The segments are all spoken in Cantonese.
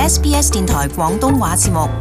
SBS 電台廣東話節目。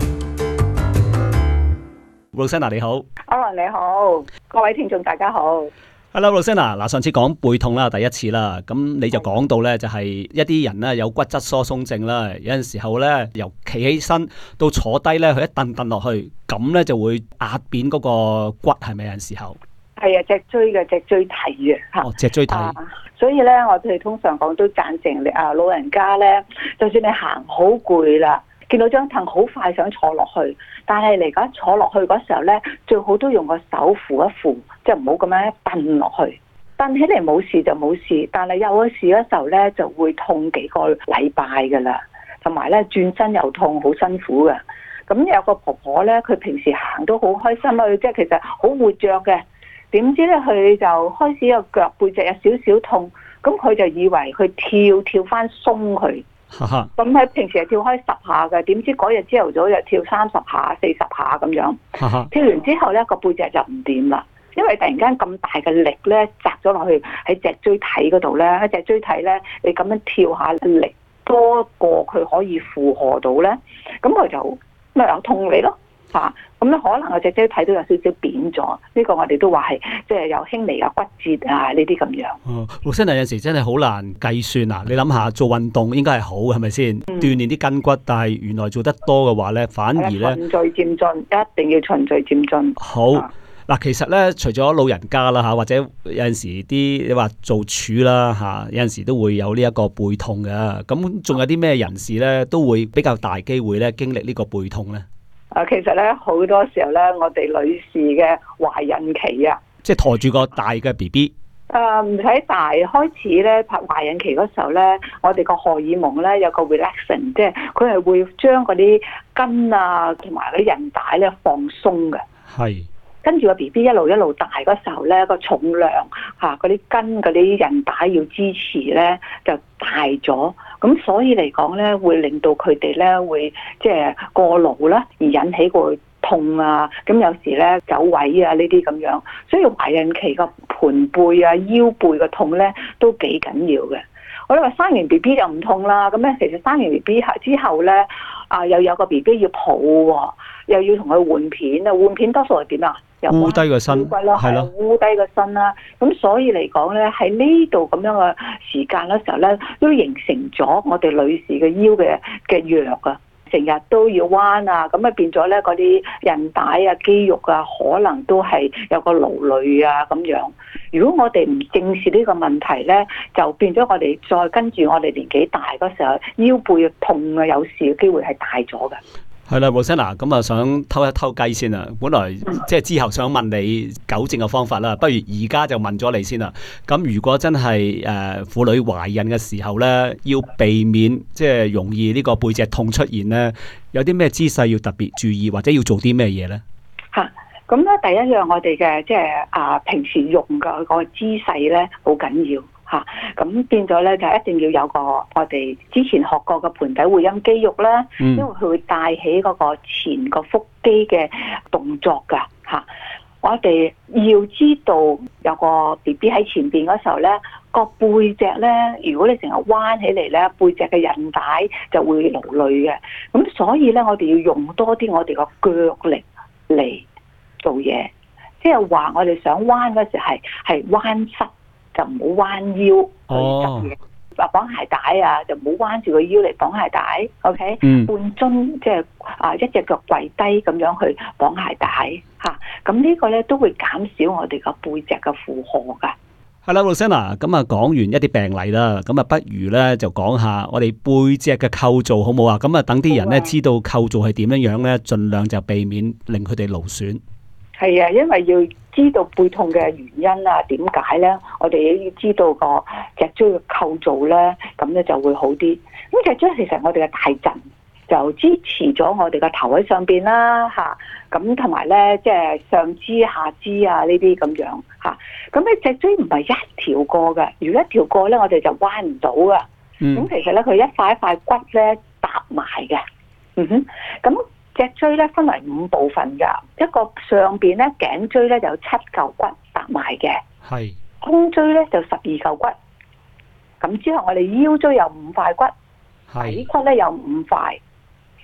Rosanna 你好。 Alan 你好，各位聽眾大家好。 Hello Rosanna， 嗱，上次講背痛啦，第一次啦，咁你就講到咧，就係一啲人咧有骨質疏鬆症啦，有陣時候咧由企起身到坐低咧，佢一蹬落去，咁咧就會壓扁嗰個骨，係咪有陣時候？ 係啊，脊椎嘅脊椎體啊， 哦，脊椎體。 所以咧，我哋通常講都贊成你老人家咧，就算你行好攰啦，見到張凳好快想坐落去，但係嚟緊坐落去嗰時候咧，最好都用個手扶一扶，即係唔好咁樣蹬落去。蹬起嚟冇事就冇事，但係有事嗰時候咧就會痛幾個禮拜噶啦，同埋咧轉身又痛，好辛苦嘅。咁有個婆婆咧，佢平時行都好開心啊，即係其實好活躍嘅。點知咧佢就開始個腳背脊有少少痛，咁佢就以為佢跳翻鬆佢。咁喺平時係跳開10下嘅，點知嗰日朝頭早就跳30下、40下咁樣。跳完之後咧個背脊就唔掂啦，因為突然間咁大嘅力咧砸咗落去喺脊椎體嗰度咧，喺脊椎體咧你咁樣跳下力多過佢可以負荷到咧，咁佢就咪有痛你咯。咁咧可能個脊椎體都有少少扁咗，呢個我哋都話係即係有輕微嘅骨折啊呢啲咁樣。 Rosanna有陣時真係好難計算啊！你諗下做運動應該係好係咪先？鍛鍊啲筋骨，但係原來做得多嘅話咧，反而咧循序漸進，一定要循序漸進。 好嗱，其實咧除咗老人家啦嚇，或者有陣時啲你話做廚啦嚇，有陣時都會有呢一個背痛嘅。咁仲有啲咩人士咧都會比較大機會咧經歷呢個背痛咧？ 其實咧好多時候咧，我哋女士嘅懷孕期啊， 即係抬住個大嘅 BB。 唔使大，開始咧拍懷孕期嗰時候咧，我哋個荷爾蒙咧有個 relaxing， 即係佢係會將嗰啲筋啊同埋嗰啲韌帶咧放鬆嘅。係。跟住個 BB 一路大嗰時候咧，個重量嗰啲筋嗰啲韌帶要支持咧就大咗，咁所以嚟講咧會令到佢哋咧會即係過勞啦，而引起個痛啊，咁有時咧走位啊呢啲咁樣，所以懷孕期個盤背啊腰背嘅痛咧都幾緊要嘅。我哋話生完 BB 就唔痛啦，咁咧其實生完 BB 之後咧又有個 BB 要抱喎，又要同佢換片啊，換片多數係點啊？ 烏低個身， 係咯，烏低個身啦。咁所以嚟講咧，喺呢度咁樣嘅時間嗰時候咧，都形成咗我哋女士嘅腰嘅弱啊，成日都要彎啊，咁啊變咗咧嗰啲韌帶啊、肌肉啊，可能都係有個勞累啊咁樣。如果我哋唔正視呢個問題咧，就變咗我哋再跟住我哋年紀大嗰時候，腰背痛啊，有事嘅機會係大咗嘅。 係啦，Rosanna，咁啊想偷一偷雞先啊！本來即係之後想問你糾正嘅方法啦，不如而家就問咗你先啦。咁如果真係婦女懷孕嘅時候咧，要避免即係容易呢個背脊痛出現咧，有啲咩姿勢要特別注意，或者要做啲咩嘢咧？ 咁咧第一樣我哋嘅即係平時用嘅個姿勢咧，好緊要。咁變咗咧就一定要有個我哋之前學過嘅盆底會陰肌肉啦，因為佢會帶起嗰個前個腹肌嘅動作噶嚇。我哋要知道有個 BB 喺前邊嗰時候咧，個背脊咧，如果你成日彎起嚟咧，背脊嘅韌帶就會勞累嘅。咁所以咧，我哋要用多啲我哋個腳力嚟做嘢，即係話我哋想彎嗰時係彎膝。就唔好彎腰去執嘢，綁鞋帶啊，就唔好彎住個腰嚟綁鞋帶。OK，半蹲即係一隻腳跪低咁樣去綁鞋帶嚇。咁呢個咧都會減少我哋個背脊嘅負荷噶。 係啦，Rosanna，咁啊講完一啲病例啦，咁啊不如咧就講下我哋背脊嘅構造好冇啊？咁啊等啲人咧知道構造係點樣樣咧，盡量就避免令佢哋勞損。係啊，因為要知道背痛嘅原因啊，點解咧？我哋要知道個脊椎嘅構造咧，咁咧就會好啲。咁脊椎其實我哋嘅大陣就支持咗我哋個頭喺上邊啦，嚇。咁同埋咧，即係上肢、下肢啊呢啲咁樣嚇。咁咧脊椎唔係一條過嘅，如果一條過咧，我哋就彎唔到噶。咁其實咧，佢一塊一塊骨咧搭埋嘅。咁脊椎咧分為5部分噶，一個上邊咧頸椎咧就有7嚿骨搭埋嘅，係胸椎咧就12嚿骨，咁之後我哋腰椎有5塊骨，底骨咧有5塊，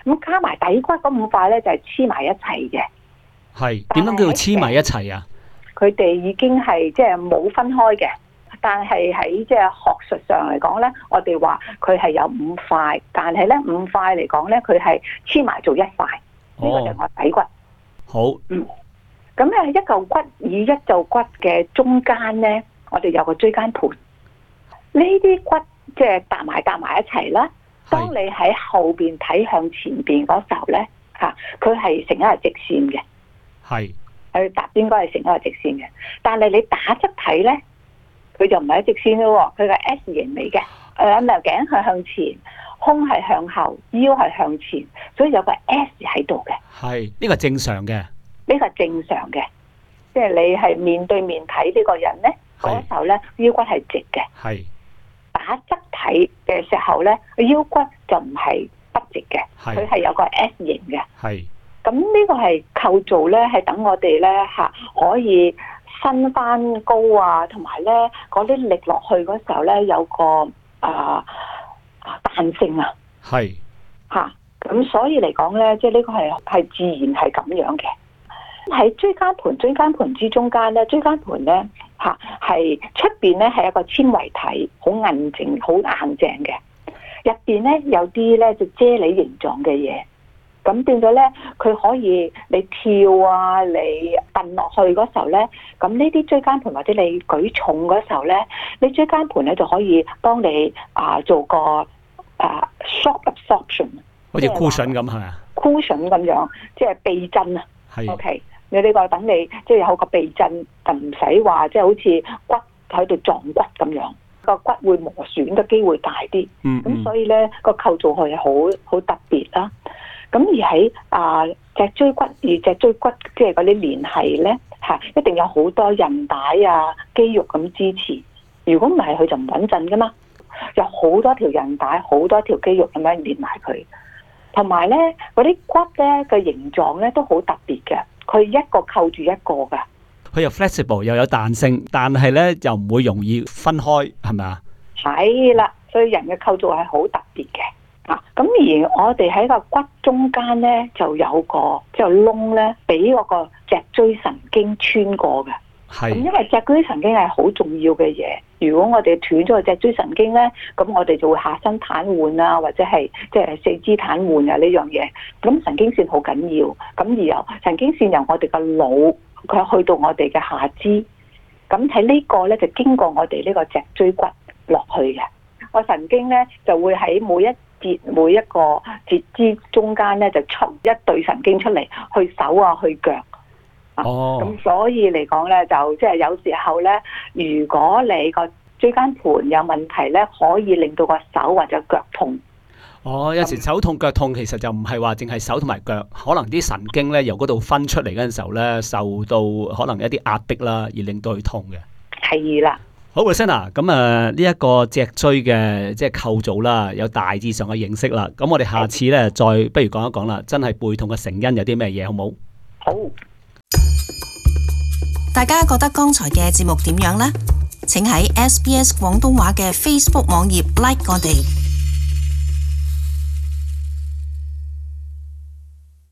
咁加埋底骨嗰5塊咧就係黐埋一齊嘅。 係點樣叫做黐埋一齊啊？ 佢哋已經係即係冇分開嘅，但係喺即係學術上嚟講咧，我哋話佢係有5塊，但係咧5塊嚟講咧，佢係黐埋做一塊。呢個就係我底骨。 好。 咁咧一嚿骨與一嚿骨嘅中間咧，我哋有個椎間盤。呢啲骨即係搭埋一齊啦。當你喺後邊睇向前邊嗰時候咧，佢係成一個直線嘅。係。佢應該係成一個直線嘅，但係你打側睇咧，佢就唔係一直線咯，佢係 S 型嚟嘅。咁啊頸係向前，胸係向後，腰係向前，所以有個 S 喺度嘅。係呢個正常嘅。呢個正常嘅，即係你係面對面睇呢個人咧，嗰時候咧腰骨係直嘅。係。打側睇嘅時候咧，腰骨就唔係不直嘅，佢係有個 S 型嘅。係。咁呢個係構造咧，係等我哋咧可以伸翻高啊，同埋咧嗰啲力落去嗰時候咧有個彈性啊。係。咁所以嚟講咧，即係呢個係自然係咁樣嘅。喺椎間盤之中間咧，椎間盤咧係出邊咧係一個纖維體，好硬淨、好硬淨嘅。入邊咧有啲咧就啫喱形狀嘅嘢。咁變咗咧，佢可以你跳啊，你蹬落去嗰時候咧，咁呢啲椎間盤或者你舉重嗰時候咧，你椎間盤咧就可以幫你做個shock absorption，好似 cushion 咁係咪啊？cushion 咁樣，即係避震啊。係。OK， 你呢個等你即係有個避震，就唔使話即係好似骨喺度撞骨咁樣，個骨會磨損嘅機會大啲。咁所以咧個構造係好特別啦。咁而喺脊椎骨與脊椎骨即係嗰啲連繫咧一定有好多韌帶啊、肌肉咁支持。如果唔係，佢就唔穩陣噶嘛。有好多條韌帶、好多條肌肉咁樣連埋佢，同埋咧嗰啲骨咧嘅形狀咧都好特別嘅。佢一個扣住一個噶。佢又 flexible 又有彈性，但係咧又唔會容易分開，係咪啊？係啦，所以人嘅構造係好特別嘅。咁而我哋喺個骨中間咧就有個即係窿咧，俾嗰個脊椎神經穿過嘅。係。咁因為脊椎神經係好重要嘅嘢，如果我哋斷咗個脊椎神經咧，咁我哋就會下身癱瘓啊，或者係即係四肢癱瘓啊呢樣嘢。咁神經線好緊要，咁而由神經線由我哋嘅腦佢去到我哋嘅下肢，咁喺呢個咧就經過我哋呢個脊椎骨落去嘅。個神經咧就會喺每一個節肢中間咧就出一對神經出嚟，去手啊，去腳。咁所以嚟講咧，就即係有時候咧，如果你個椎間盤有問題咧，可以令到個手或者腳痛。有時手痛腳痛其實就唔係話淨係手同埋腳，可能啲神經咧由嗰度分出嚟嗰陣時候咧，受到可能一啲壓迫啦，而令到佢痛嘅。係啦。好 Rosanna， 咁呢一個脊椎嘅即係構造啦，有大致上嘅認識啦。咁我哋下次咧再不如講一講啦，真係背痛嘅成因有啲咩嘢，好冇？好。 大家覺得剛才嘅節目點樣呢？請喺SBS 廣東話嘅 Facebook 網頁 like 我哋。